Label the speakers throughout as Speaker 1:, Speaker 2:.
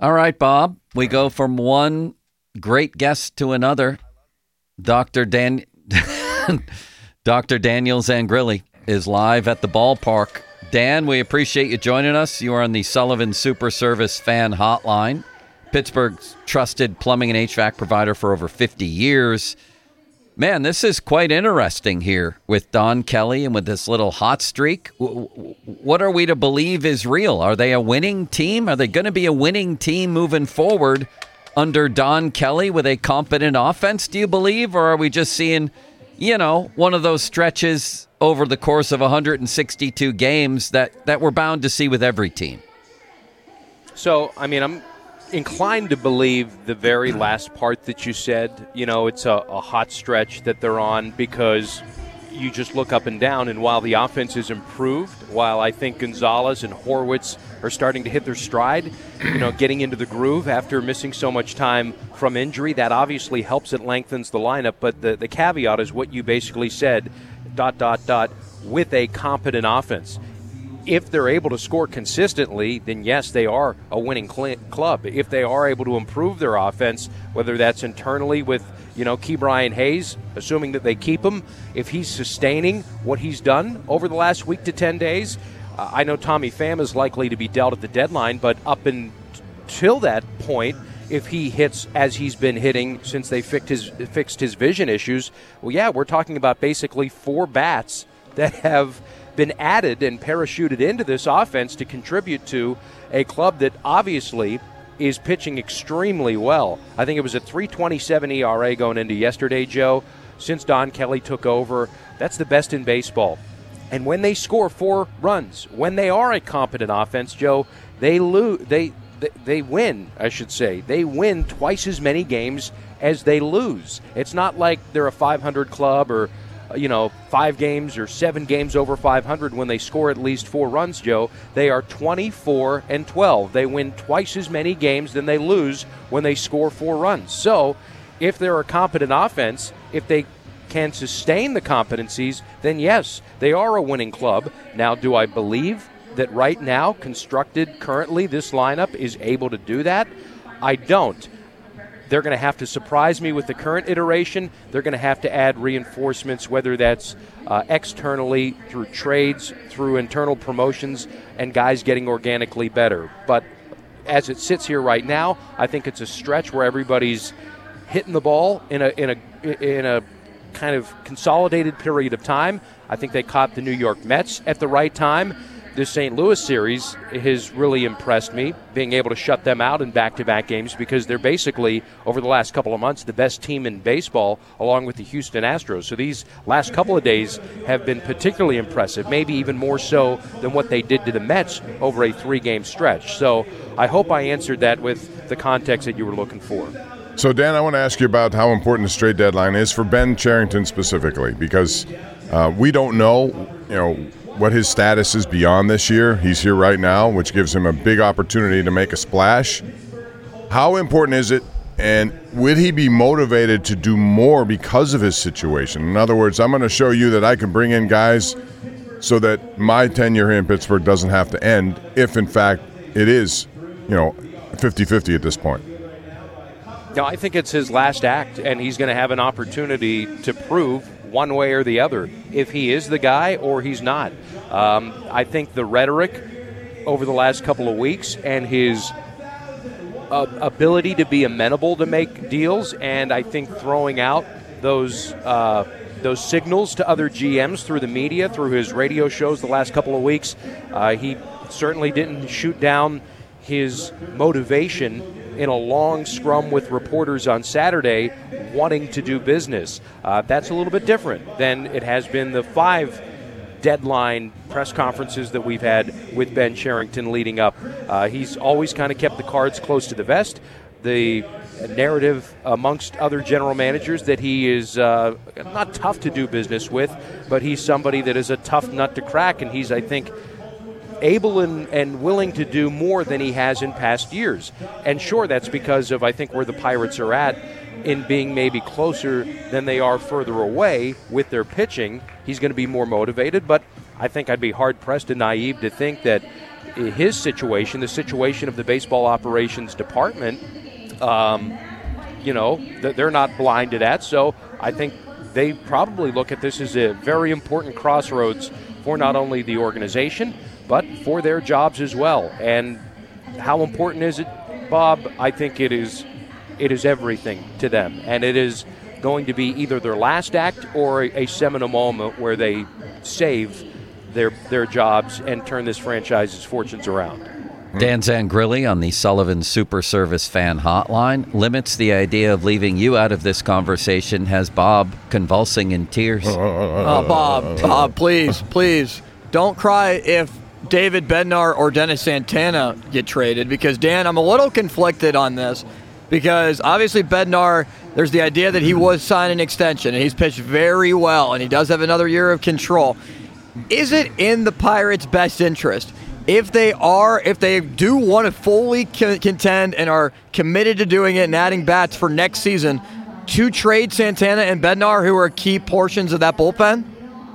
Speaker 1: All right, Bob. We go from one great guest to another. Dr. Daniel Zangrilli is live at the ballpark. Dan, we appreciate you joining us. You are on the Sullivan Super Service Fan Hotline, Pittsburgh's trusted plumbing and HVAC provider for over 50 years. Man, this is quite interesting here with Don Kelly and with this little hot streak. What are we to believe is real? Are they a winning team? Are they going to be a winning team moving forward under Don Kelly with a competent offense, do you believe? Or are we just seeing, one of those stretches over the course of 162 games that we're bound to see with every team?
Speaker 2: So, I'm inclined to believe the very last part that you said. It's a hot stretch that they're on because you just look up and down, and while the offense is improved, while I think Gonzalez and Horwitz are starting to hit their stride, getting into the groove after missing so much time from injury, that obviously helps. It lengthens the lineup, but the caveat is what you basically said, ... with a competent offense. If they're able to score consistently, then yes, they are a winning club. If they are able to improve their offense, whether that's internally with, Ke'Bryan Hayes, assuming that they keep him, if he's sustaining what he's done over the last week to 10 days, I know Tommy Pham is likely to be dealt at the deadline, but up until that point, if he hits as he's been hitting since they fixed his vision issues, well, yeah, we're talking about basically 4 bats that have been added and parachuted into this offense to contribute to a club that obviously is pitching extremely well. I think it was a 3.27 ERA going into yesterday, Joe. Since Don Kelly took over, that's the best in baseball. And when they score 4 runs, when they are a competent offense, Joe, they win, I should say. They win twice as many games as they lose. It's not like they're a 500 club or 5 games or 7 games over 500 when they score at least 4 runs, Joe. They are 24-12. They win twice as many games than they lose when they score 4 runs. So if they're a competent offense, if they can sustain the competencies, then yes, they are a winning club. Now, do I believe that right now, constructed currently, this lineup is able to do that? I don't. They're going to have to surprise me with the current iteration. They're going to have to add reinforcements, whether that's externally, through trades, through internal promotions, and guys getting organically better. But as it sits here right now, I think it's a stretch where everybody's hitting the ball in a kind of consolidated period of time. I think they caught the New York Mets at the right time. This St. Louis series has really impressed me, being able to shut them out in back-to-back games because they're basically, over the last couple of months, the best team in baseball along with the Houston Astros. So these last couple of days have been particularly impressive, maybe even more so than what they did to the Mets over a 3-game stretch. So I hope I answered that with the context that you were looking for.
Speaker 3: So, Dan, I want to ask you about how important the trade deadline is for Ben Cherington specifically, because we don't know, what his status is beyond this year. He's here right now, which gives him a big opportunity to make a splash. How important is it, and would he be motivated to do more because of his situation? In other words, I'm going to show you that I can bring in guys so that my tenure here in Pittsburgh doesn't have to end if, in fact, it is, 50-50 at this point.
Speaker 2: No, I think it's his last act, and he's going to have an opportunity to prove one way or the other if he is the guy or he's not. I think the rhetoric over the last couple of weeks and his ability to be amenable to make deals, and I think throwing out those signals to other GMs through the media, through his radio shows the last couple of weeks, he certainly didn't shoot down his motivation in a long scrum with reporters on Saturday wanting to do business. That's a little bit different than it has been the 5 deadline press conferences that we've had with Ben Cherington leading up. He's always kind of kept the cards close to the vest. The narrative amongst other general managers that he is not tough to do business with, but he's somebody that is a tough nut to crack, and he's, I think, able and willing to do more than he has in past years. And sure, that's because of, I think, where the Pirates are at in being maybe closer than they are further away with their pitching. He's going to be more motivated, but I think I'd be hard-pressed and naive to think that his situation, the situation of the baseball operations department, they're not blinded at. So I think they probably look at this as a very important crossroads for not only the organization, but for their jobs as well. And how important is it, Bob? I think it is everything to them. And it is going to be either their last act or a seminal moment where they save their jobs and turn this franchise's fortunes around.
Speaker 1: Dan Zangrilli on the Sullivan Super Service Fan Hotline limits the idea of leaving you out of this conversation, has Bob convulsing in tears.
Speaker 4: Oh, Bob, please, don't cry if David Bednar or Dennis Santana get traded, because, Dan, I'm a little conflicted on this, because obviously Bednar, there's the idea that he was signed an extension, and he's pitched very well, and he does have another year of control. Is it in the Pirates' best interest, if they do want to fully contend and are committed to doing it and adding bats for next season, to trade Santana and Bednar, who are key portions of that bullpen?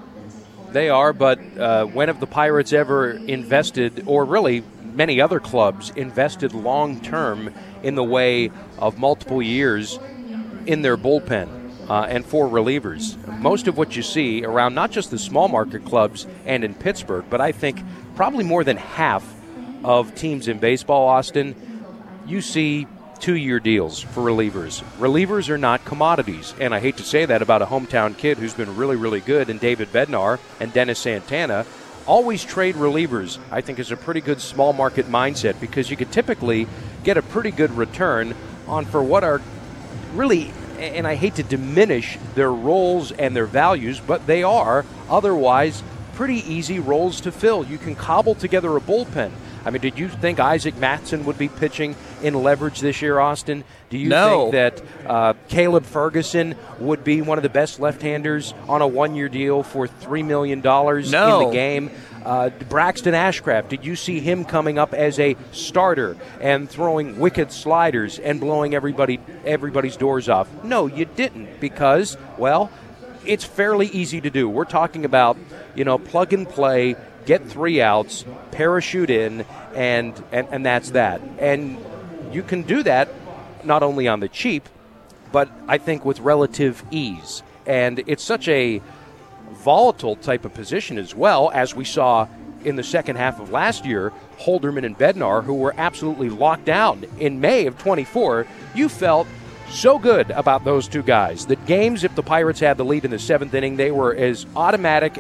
Speaker 2: They are, but when have the Pirates ever invested, or really many other clubs invested long-term in the way of multiple years in their bullpen and for relievers? Most of what you see around not just the small market clubs and in Pittsburgh, but I think probably more than half of teams in baseball, Austin, you see 2-year deals for relievers. Relievers are not commodities, and I hate to say that about a hometown kid who's been really, really good, and David Bednar and Dennis Santana. Always trade relievers, I think, is a pretty good small market mindset, because you could typically get a pretty good return on for what are really, and I hate to diminish their roles and their values, but they are otherwise pretty easy roles to fill. You can cobble together a bullpen. I mean, did you think Isaac Mattson would be pitching in leverage this year, Austin? Do you think that Caleb Ferguson would be one of the best left-handers on a 1-year deal for $3 million in the game? Braxton Ashcraft, did you see him coming up as a starter and throwing wicked sliders and blowing everybody's doors off? No, you didn't, because, well, it's fairly easy to do. We're talking about, plug and play, get 3 outs, parachute in, and that's that. And you can do that not only on the cheap, but I think with relative ease. And it's such a volatile type of position as well, as we saw in the second half of last year. Holderman and Bednar, who were absolutely locked down in May of 24, you felt so good about those two guys that games, if the Pirates had the lead in the 7th inning, they were as automatic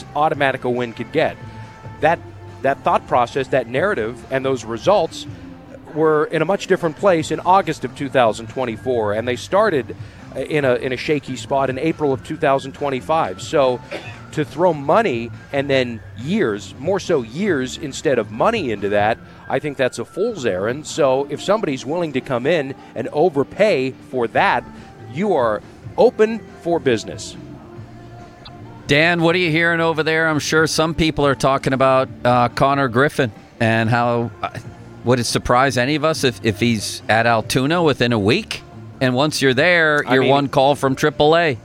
Speaker 2: a win could get. That thought process, that narrative, and those results were in a much different place in August of 2024, and they started in a shaky spot in April of 2025. So to throw money and then years, more so years instead of money into that, I think that's a fool's errand. So if somebody's willing to come in and overpay for that, you are open for business.
Speaker 1: Dan, what are you hearing over there? I'm sure some people are talking about Connor Griffin and how would it surprise any of us if he's at Altoona within a week? And once you're there, you're one call from AAA.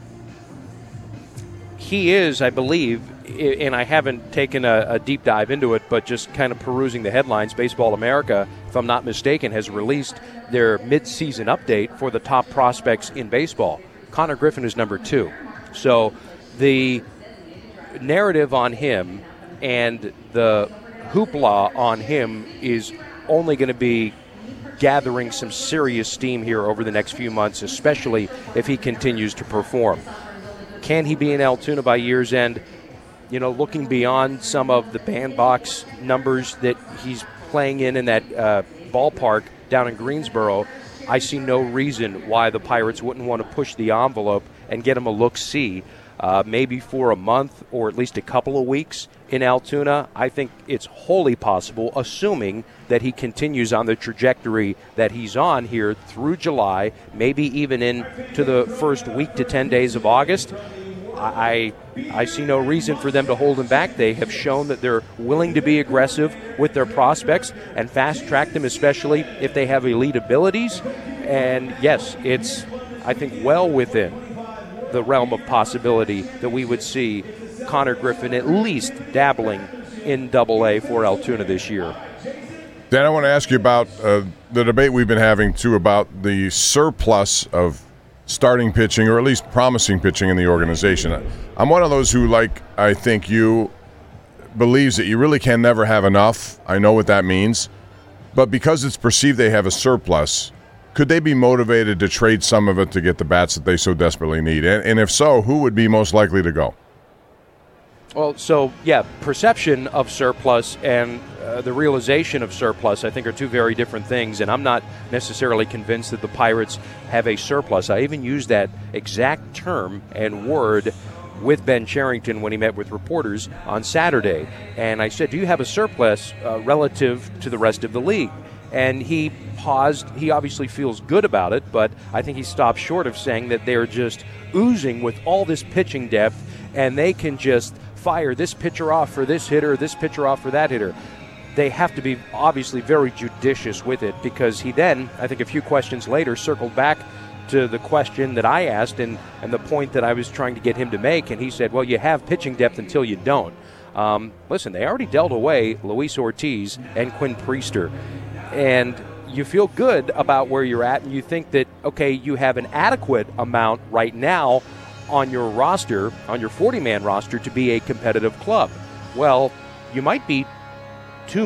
Speaker 2: He is, I believe, and I haven't taken a deep dive into it, but just kind of perusing the headlines, Baseball America, if I'm not mistaken, has released their mid-season update for the top prospects in baseball. Connor Griffin is number 2. So the narrative on him and the hoopla on him is only going to be gathering some serious steam here over the next few months, especially if he continues to perform. Can he be in Altoona by year's end? Looking beyond some of the bandbox numbers that he's playing in that ballpark down in Greensboro, I see no reason why the Pirates wouldn't want to push the envelope and get him a look-see, maybe for a month or at least a couple of weeks in Altoona. I think it's wholly possible, assuming that he continues on the trajectory that he's on here through July, maybe even into the first week to 10 days of August. I see no reason for them to hold him back. They have shown that they're willing to be aggressive with their prospects and fast-track them, especially if they have elite abilities. And, yes, it's, I think, well within the realm of possibility that we would see Connor Griffin at least dabbling in AA for Altoona this year.
Speaker 3: Dan, I want to ask you about the debate we've been having, too, about the surplus of starting pitching, or at least promising pitching in the organization. I'm one of those who, like I think you, believes that you really can never have enough. I know what that means. But because it's perceived they have a surplus, could they be motivated to trade some of it to get the bats that they so desperately need? And if so, who would be most likely to go?
Speaker 2: Well, so, yeah, perception of surplus and the realization of surplus, I think, are two very different things, and I'm not necessarily convinced that the Pirates have a surplus. I even used that exact term and word with Ben Cherington when he met with reporters on Saturday, and I said, do you have a surplus relative to the rest of the league? And he paused. He obviously feels good about it, but I think he stopped short of saying that they're just oozing with all this pitching depth, and they can just fire this pitcher off for this hitter, this pitcher off for that hitter. They have to be obviously very judicious with it, because he then, I think a few questions later, circled back to the question that I asked and the point that I was trying to get him to make, and he said, well, you have pitching depth until you don't. Listen, they already dealt away Luis Ortiz and Quinn Priester, and you feel good about where you're at, and you think that, okay, you have an adequate amount right now on your roster, on your 40-man roster, to be a competitive club. Well, you might be two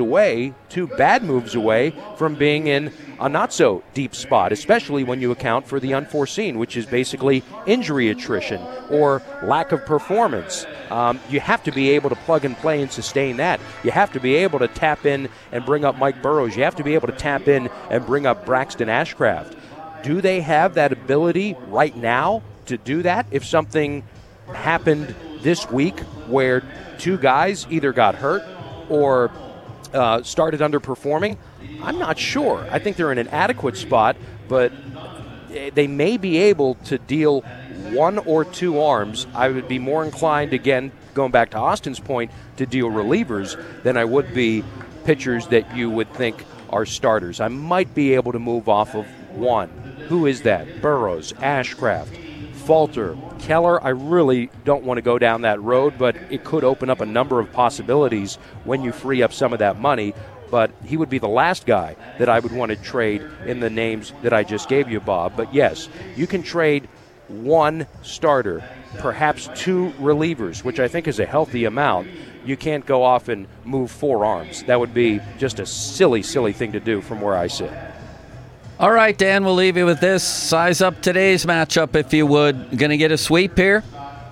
Speaker 2: bad moves away from being in a not-so-deep spot, especially when you account for the unforeseen, which is basically injury attrition or lack of performance. You have to be able to plug and play and sustain that. You have to be able to tap in and bring up Mike Burrows. You have to be able to tap in and bring up Braxton Ashcraft. Do they have that ability right now to do that? If something happened this week where two guys either got hurt or started underperforming, I'm not sure. I think they're in an adequate spot, but they may be able to deal one or two arms. I would be more inclined, again, going back to Austin's point, to deal relievers than I would be pitchers that you would think are starters. I might be able to move off of one. Who is that? Burrows, Ashcraft, Falter, Keller. I really don't want to go down that road, but it could open up a number of possibilities when you free up some of that money. But he would be the last guy that I would want to trade in the names that I just gave you, Bob. But yes, you can trade one starter, perhaps two relievers, which I think is a healthy amount. You can't go off and move four arms. That would be just a silly, silly thing to do from where I sit.
Speaker 1: All right, Dan, we'll leave you with this. Size up today's matchup, if you would. Going to get a sweep here?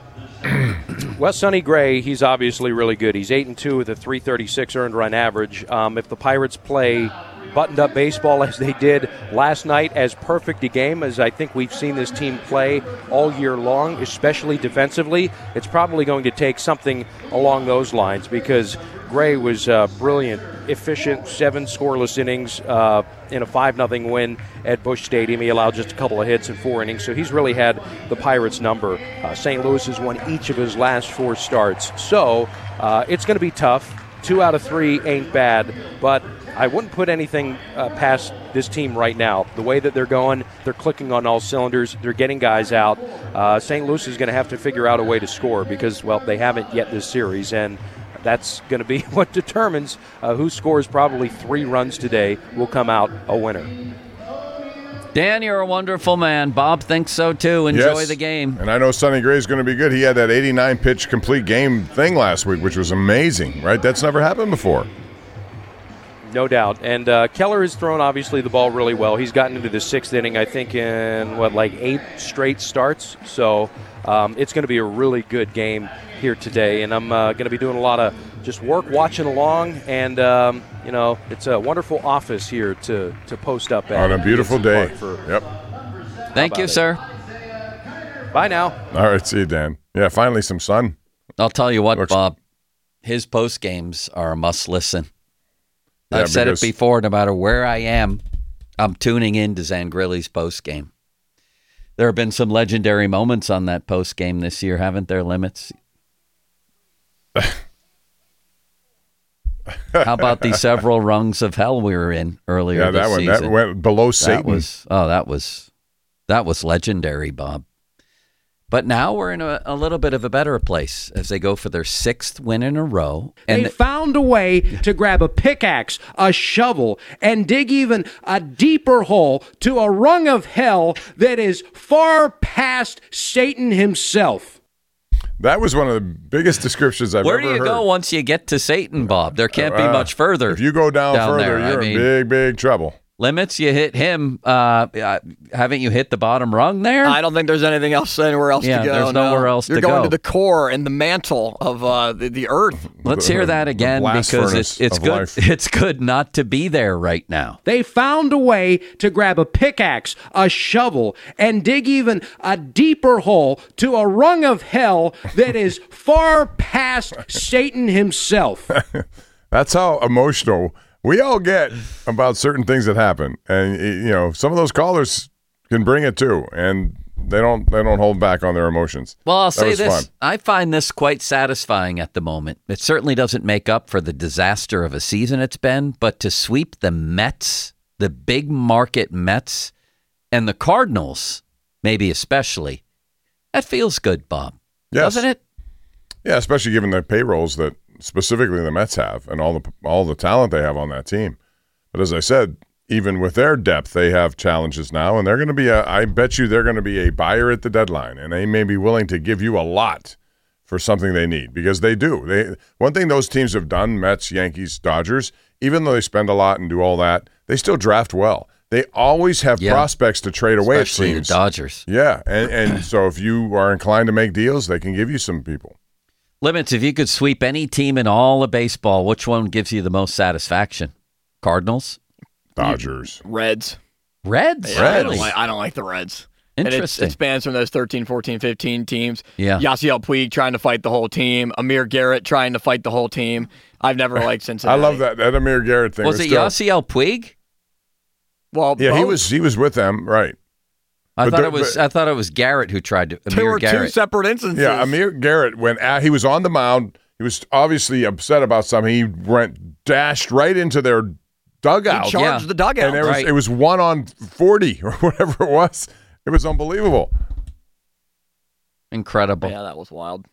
Speaker 2: Well, Sonny Gray, he's obviously really good. He's 8-2 with a .336 earned run average. If the Pirates play buttoned-up baseball as they did last night, as perfect a game as I think we've seen this team play all year long, especially defensively, it's probably going to take something along those lines, because Gray was brilliant, efficient, 7 scoreless innings in a 5-0 win at Busch Stadium. He allowed just a couple of hits in 4 innings, so he's really had the Pirates' number. St. Louis has won each of his last 4 starts, so it's going to be tough. 2 out of 3 ain't bad, but I wouldn't put anything past this team right now. The way that they're going, they're clicking on all cylinders. They're getting guys out. St. Louis is going to have to figure out a way to score because, well, they haven't yet this series, and that's going to be what determines who scores probably 3 runs today will come out a winner.
Speaker 1: Dan, you're a wonderful man. Bob thinks so, too. Enjoy
Speaker 3: Yes.
Speaker 1: the game.
Speaker 3: And I know Sonny Gray's going to be good. He had that 89-pitch complete game thing last week, which was amazing, right? That's never happened before.
Speaker 2: No doubt. And Keller has thrown, obviously, the ball really well. He's gotten into the 6th inning, I think, in, 8 straight starts. So it's going to be a really good game here today. And I'm going to be doing a lot of just work, watching along. And, it's a wonderful office here to post up at.
Speaker 3: On a beautiful day. Yep.
Speaker 1: Thank you, sir.
Speaker 2: Bye now.
Speaker 3: All right, see you, Dan. Yeah, finally some sun.
Speaker 1: I'll tell you what, Bob. His post games are a must listen.
Speaker 3: Yeah,
Speaker 1: I've said it before, no matter where I am, I'm tuning in to Zangrilli's post game. There have been some legendary moments on that post game this year, haven't there, Limits? How about the several rungs of hell we were in earlier this season?
Speaker 3: That went below Satan.
Speaker 1: That was legendary, Bob. But now we're in a little bit of a better place as they go for their 6th win in a row. And
Speaker 5: They found a way to grab a pickaxe, a shovel, and dig even a deeper hole to a rung of hell that is far past Satan himself.
Speaker 3: That was one of the biggest descriptions I've
Speaker 1: where
Speaker 3: ever
Speaker 1: do you
Speaker 3: heard.
Speaker 1: go once you get to Satan, Bob? There can't be much further.
Speaker 3: If you go down further,
Speaker 1: there.
Speaker 3: you're in big, big trouble.
Speaker 1: Limits, you hit him. Haven't you hit the bottom rung there?
Speaker 4: I don't think there's anything else anywhere else
Speaker 1: Yeah,
Speaker 4: to go.
Speaker 1: there's nowhere else
Speaker 4: You're
Speaker 1: to
Speaker 4: going
Speaker 1: go.
Speaker 4: to the core and the mantle of the earth.
Speaker 1: Let's hear that
Speaker 3: The
Speaker 1: again
Speaker 3: blast
Speaker 1: because
Speaker 3: furnace
Speaker 1: it's
Speaker 3: of
Speaker 1: good.
Speaker 3: life.
Speaker 1: It's good not to be there right now.
Speaker 5: They found a way to grab a pickaxe, a shovel, and dig even a deeper hole to a rung of hell that is far past Satan himself.
Speaker 3: That's how emotional we all get about certain things that happen, and some of those callers can bring it too, and they don't hold back on their emotions.
Speaker 1: Well, I'll
Speaker 3: That
Speaker 1: say
Speaker 3: was
Speaker 1: this.
Speaker 3: fun.
Speaker 1: I find this quite satisfying at the moment. It certainly doesn't make up for the disaster of a season it's been, but to sweep the Mets, the big market Mets, and the Cardinals, maybe especially, that feels good, Bob.
Speaker 3: Yes.
Speaker 1: Doesn't it?
Speaker 3: Yeah, especially given the payrolls that specifically the Mets have and all the talent they have on that team. But as I said, even with their depth, they have challenges now, and they're going to be I bet you they're going to be a buyer at the deadline, and they may be willing to give you a lot for something they need, because they do. One thing those teams have done, Mets, Yankees, Dodgers, even though they spend a lot and do all that, they still draft well. They always have prospects to trade away,
Speaker 1: Especially
Speaker 3: it
Speaker 1: the
Speaker 3: seems.
Speaker 1: Dodgers.
Speaker 3: Yeah, and so if you are inclined to make deals, they can give you some people.
Speaker 1: Limits, if you could sweep any team in all of baseball, which one gives you the most satisfaction? Cardinals?
Speaker 3: Dodgers.
Speaker 4: Reds.
Speaker 1: Reds?
Speaker 4: Yeah,
Speaker 1: Really?
Speaker 4: I don't like the Reds. And
Speaker 1: Interesting.
Speaker 4: it spans from those 13, 14, 15 teams.
Speaker 1: Yeah.
Speaker 4: Yasiel Puig trying to fight the whole team. Amir Garrett trying to fight the whole team. I've never liked Cincinnati.
Speaker 3: I love that Amir Garrett thing.
Speaker 1: Was it
Speaker 3: still-
Speaker 1: Yasiel Puig?
Speaker 4: Well,
Speaker 3: Yeah,
Speaker 4: both.
Speaker 3: he was with them, right?
Speaker 1: I
Speaker 3: But
Speaker 1: thought it was Garrett who tried to.
Speaker 4: There
Speaker 1: Amir
Speaker 4: were two
Speaker 1: Garrett.
Speaker 4: separate instances.
Speaker 3: Yeah, Amir Garrett, when he was on the mound, he was obviously upset about something. He dashed right into their dugout.
Speaker 4: He charged the dugout.
Speaker 3: And
Speaker 1: Right.
Speaker 3: it was 1 on 40 or whatever it was. It was unbelievable.
Speaker 1: Incredible.
Speaker 4: Yeah, that was wild.